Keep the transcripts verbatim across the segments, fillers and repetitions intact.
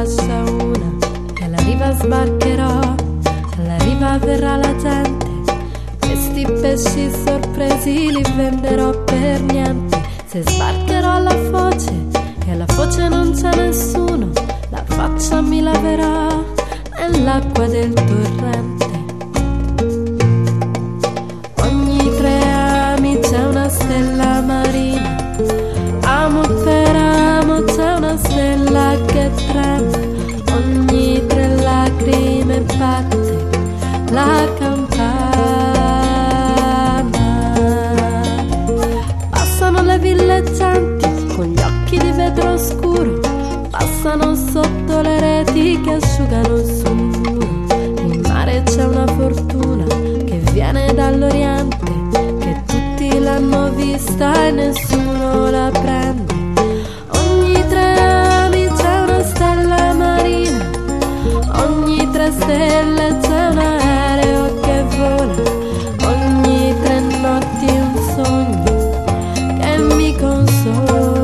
lascia una, e alla riva sbarcherò, alla riva verrà la gente, questi pesci sorpresi li venderò per niente. Se sbarcherò alla foce e alla foce non c'è nessuno, la faccia mi laverò nell'acqua del torrente. Ogni tre ami c'è una stella marina, amo per amo c'è una stella che trema. Ogni tre lacrime batte la campana. Passano le villeggianti con gli occhi di vetro scuro, passano sotto le reti che asciugano sul muro. In mare c'è una fortuna che viene dall'Oriente, che tutti l'hanno vista e nessuno la prende. Ogni tre ami c'è una stella marina, ogni tre stelle c'è un aereo che vola, ogni tre notti un sogno che mi consola.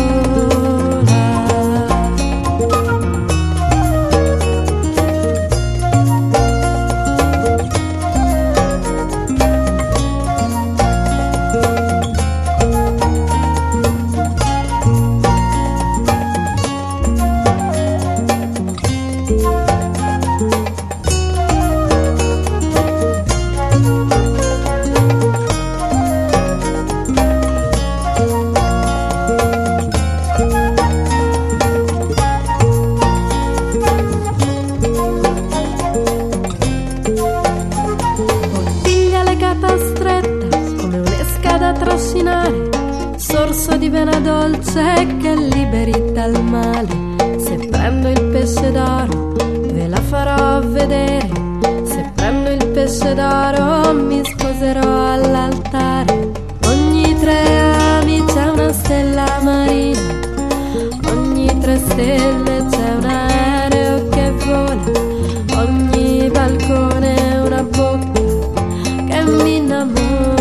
Stretta come un'esca da trascinare, sorso di vena dolce che liberi dal male. Se prendo il pesce d'oro ve la farò vedere, se prendo il pesce d'oro mi sposerò all'altare. Ogni tre ami c'è una stella marina, ogni tre stelle c'è un aereo che vola, ogni balcone è una bocca che mi innamora.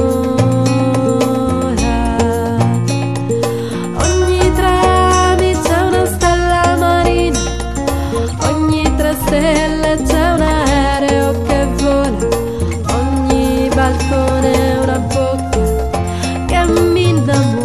Ogni tre ami c'è una stella marina, ogni tre stelle c'è un aereo che vola, ogni balcone è una bocca che mi innamora.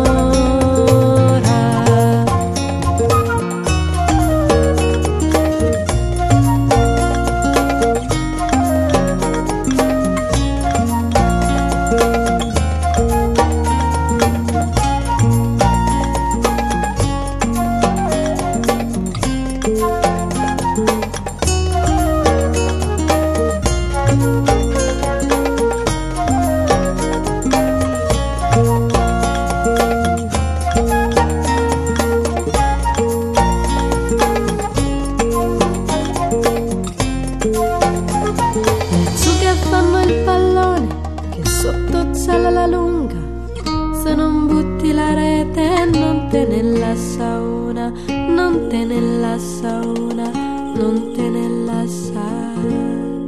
Fanno il pallone che sotto c'è la lunga, se non butti la rete non te ne lascia una, non te ne lascia una, non te ne lascia.